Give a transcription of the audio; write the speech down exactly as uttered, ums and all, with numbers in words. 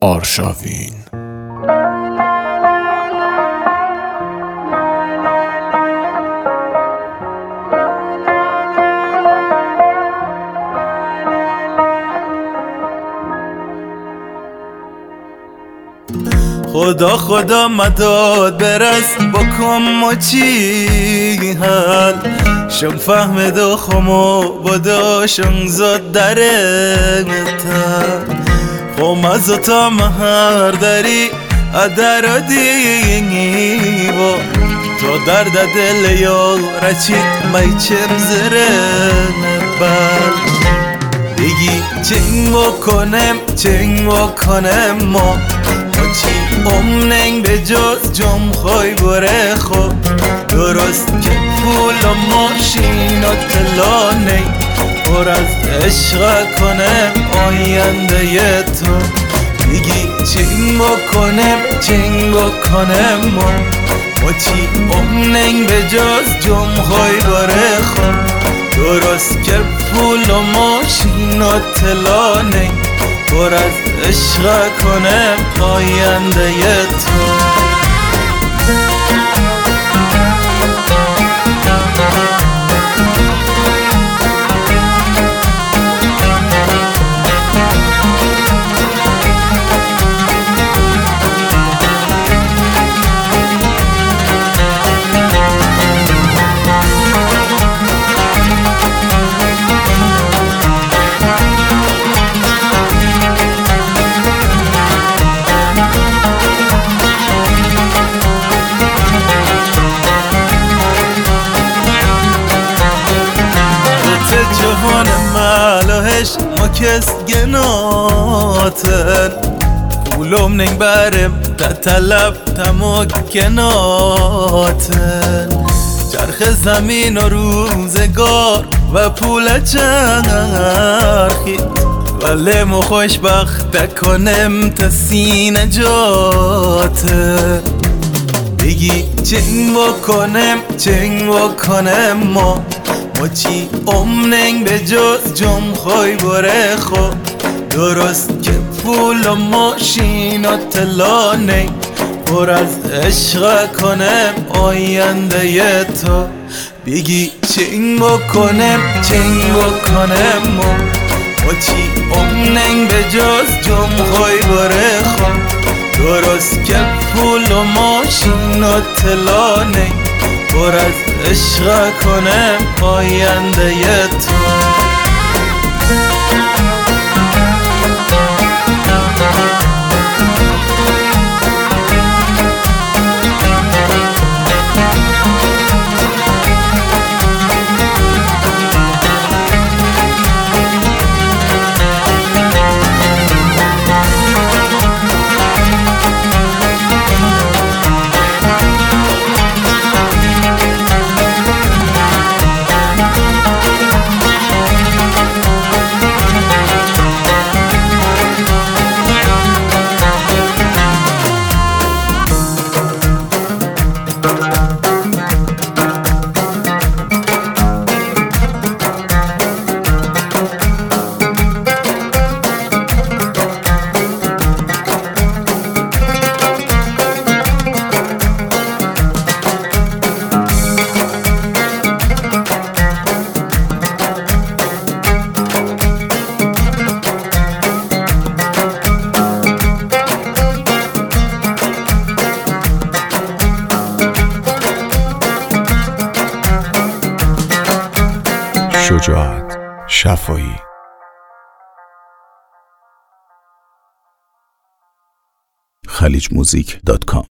آرشاوین. خدا خدا مداد برس بکن مچی حل شم فهمد و خمو بدا شن زد درمتا خم از تا مهر داری ادر دینی با تو درد دل یال رچید میچم زرن بر بگی چنگ بکنم چنگ بکنم ما چی امنگ به جز جم خوی بره خود درست که پول و ماشین و تلانه پر از عشق کنم آینده ی تو میگی چنگ بکنم چنگ بکنم ما و چی امنگ به جز جم خوی بره خود درست که پول و ماشین و تلانه پر از عشق کنم آینده ی تو جوان مالوهش ما کس گناتن پولم ننگ برم تا طلب تمو کناتن چرخ زمین و روزگار و پول چرخید ولی مو خوشبخت کنم تا سینه جاتن بگی چنگ بکنم چنگ بکنم ما و چی امنگ به جز جم خوی بره خود درست که پول و ماشین و تلانه پر از عشق کنم آینده ی تو بگی چنگ بکنم چنگ بکنم و چی امنگ به جز جم خوی بره خود درست که پول و ماشین و تلانه پر از عشق کنم آینده ی تو شجاعت شفایی. خلیج موزیک دات کام